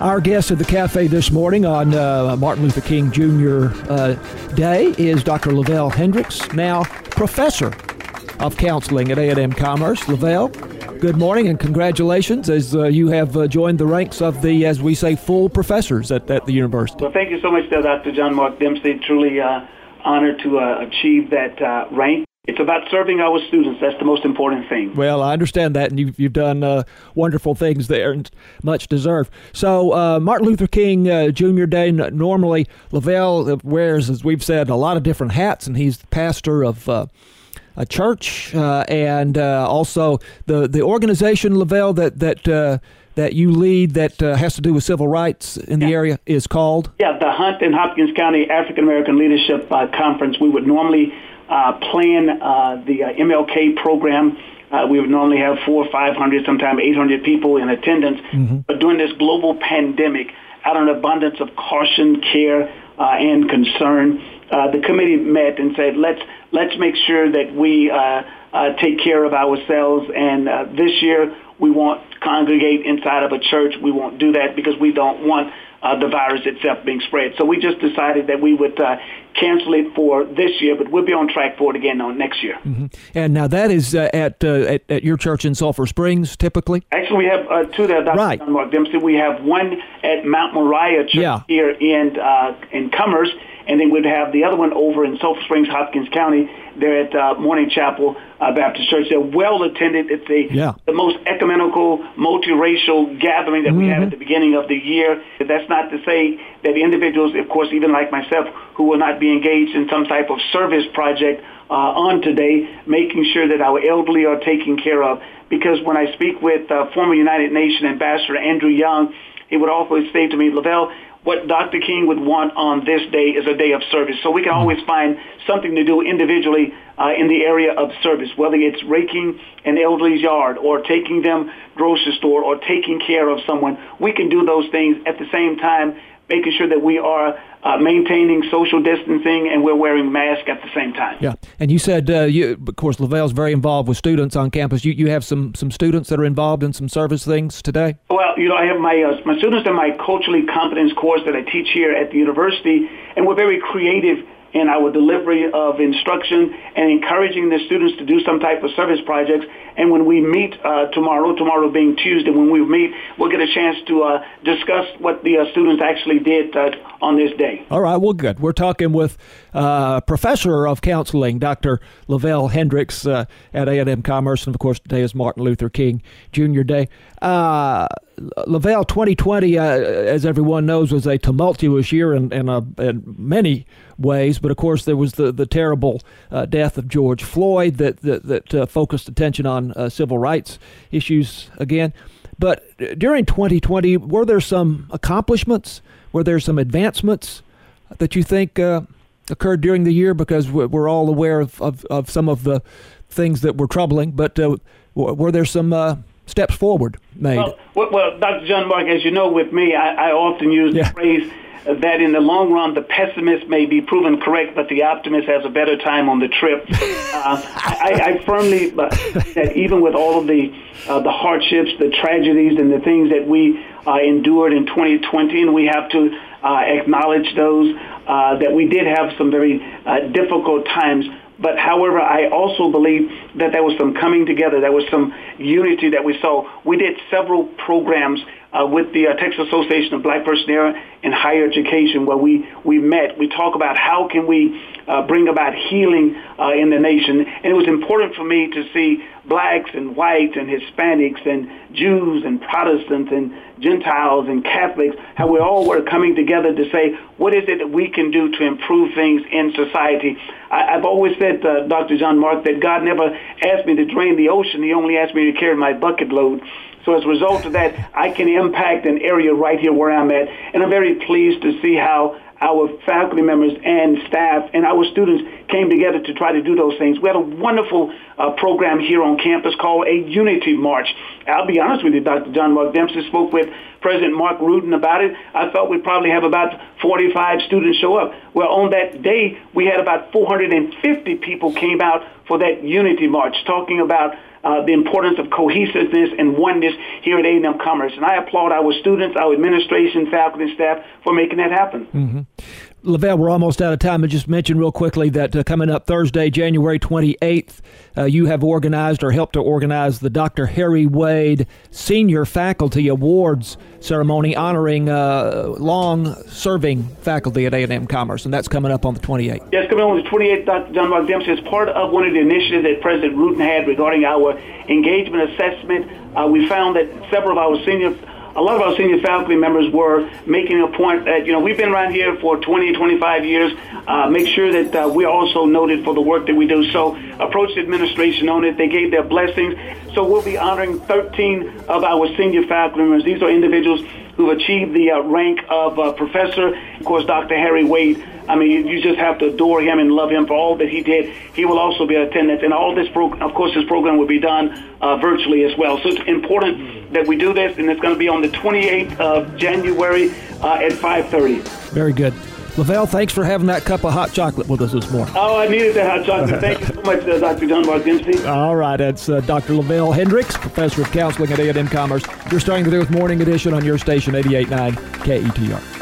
Our guest at the cafe this morning on Martin Luther King Jr. Day is Dr. Lavelle Hendricks, now professor of counseling at A&M Commerce. Lavelle, good morning and congratulations as you have joined the ranks of the, as we say, full professors at the university. Well, thank you so much, Dr. John Mark Dempsey. Truly honored to achieve that rank. It's about serving our students. That's the most important thing. Well, I understand that, and you've done wonderful things there, and much deserved. So, Martin Luther King Jr. Day, normally Lavelle wears, as we've said, a lot of different hats, and he's the pastor of a church, and also the organization, Lavelle, that you lead that has to do with civil rights in the area is called? Yeah, the Hunt and Hopkins County African American Leadership Conference. We would normally plan the MLK program. We would normally have 400 or 500, sometimes 800 people in attendance. Mm-hmm. But during this global pandemic, out of an abundance of caution, care, and concern, the committee met and said, let's make sure that we take care of ourselves. And this year, we won't congregate inside of a church. We won't do that because we don't want the virus itself being spread. So we just decided that we would cancel it for this year, but we'll be on track for it again next year. Mm-hmm. And now that is at your church in Sulphur Springs, typically? Actually, we have two there, Dr. Right. John Mark Dempsey. We have one at Mount Moriah Church here in Commerce, and then we'd have the other one over in Sulphur Springs, Hopkins County. They're at Morning Chapel Baptist Church. They're well attended. It's the most ecumenical, multiracial gathering that we have at the beginning of the year. That's not to say that individuals, of course, even like myself, who will not be engaged in some type of service project on today, making sure that our elderly are taken care of. Because when I speak with former United Nations Ambassador Andrew Young, he would always say to me, Lavelle, what Dr. King would want on this day is a day of service. So we can always find something to do individually in the area of service, whether it's raking an elderly's yard or taking them grocery store or taking care of someone. We can do those things at the same time, making sure that we are maintaining social distancing and we're wearing masks at the same time. Yeah, and you said, of course, Lavelle's very involved with students on campus. You have some students that are involved in some service things today? Well, I have my students in my culturally competence course that I teach here at the university, and we're very creative in our delivery of instruction and encouraging the students to do some type of service projects. And when we meet tomorrow being Tuesday, when we meet, we'll get a chance to discuss what the students actually did on this day. All right, well, good. We're talking with Professor of Counseling, Dr. Lavelle Hendricks at A&M Commerce, and of course today is Martin Luther King Jr. Day. Lavelle, 2020, as everyone knows, was a tumultuous year in many ways, but of course there was the terrible death of George Floyd that focused attention on civil rights issues again. But during 2020, were there some accomplishments? Were there some advancements that you think occurred during the year? Because we're all aware of some of the things that were troubling, but were there some steps forward made? Well, Dr. John Mark, as you know, with me, I often use the phrase that in the long run, the pessimist may be proven correct, but the optimist has a better time on the trip. I firmly that even with all of the hardships, the tragedies, and the things that we endured in 2020, and we have to acknowledge those, that we did have some very difficult times. But however, I also believe that there was some coming together. There was some unity that we saw. We did several programs with the Texas Association of Black Personnel in Higher Education, where we met. We talk about how can we bring about healing in the nation. And it was important for me to see blacks and whites and Hispanics and Jews and Protestants and Gentiles and Catholics, how we all were coming together to say, what is it that we can do to improve things in society? I've always said, Dr. John Mark, that God never asked me to drain the ocean. He only asked me to carry my bucket load. So as a result of that, I can impact an area right here where I'm at. And I'm very pleased to see how our faculty members and staff and our students came together to try to do those things. We had a wonderful program here on campus called a Unity March. I'll be honest with you, Dr. John Mark Dempsey spoke with President Mark Rutten about it. I thought we'd probably have about 45 students show up. Well, on that day, we had about 450 people came out for that Unity March, talking about the importance of cohesiveness and oneness here at A&M Commerce. And I applaud our students, our administration, faculty, and staff for making that happen. Mm-hmm. Lavelle, we're almost out of time. I just mentioned real quickly that coming up Thursday, January 28th, you have organized or helped to organize the Dr. Harry Wade Senior Faculty Awards ceremony honoring long-serving faculty at A&M Commerce, and that's coming up on the 28th. Yes, coming on the 28th, Dr. John Mark Dempsey, as part of one of the initiatives that President Rutten had regarding our engagement assessment. We found that a lot of our senior faculty members were making a point that, we've been around here for 20, 25 years. Make sure that we're also noted for the work that we do. So approached the administration on it. They gave their blessings. So we'll be honoring 13 of our senior faculty members. These are individuals who've achieved the rank of professor. Of course, Dr. Harry Wade. I mean, you just have to adore him and love him for all that he did. He will also be in attendance. And all this, of course, this program will be done virtually as well. So it's important that we do this, and it's going to be on the 28th of January at 5:30. Very good. Lavelle, thanks for having that cup of hot chocolate with us this morning. Oh, I needed that hot chocolate. Thank you so much, Dr. John Mark Dempsey. All right, that's Dr. Lavelle Hendricks, Professor of Counseling at A&M Commerce. You're starting to do with Morning Edition on your station, 88.9 KETR.